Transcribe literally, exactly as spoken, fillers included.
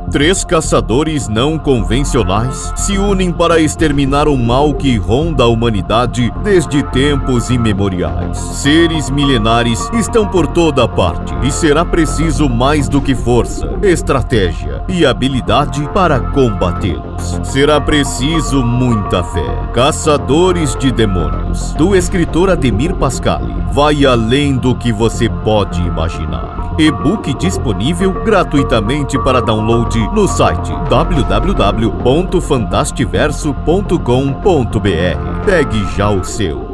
Três caçadores não convencionais se unem para exterminar um mal que ronda a humanidade desde tempos imemoriais. Seres milenares estão por toda parte e será preciso mais do que força, estratégia e habilidade para combatê-los. Será preciso muita fé. Caçadores de Demônios, do escritor Ademir Pascali, vai além do que você pode imaginar. E-book disponível gratuitamente para download no site w w w ponto fantastiverso ponto com ponto b r. Pegue já o seu.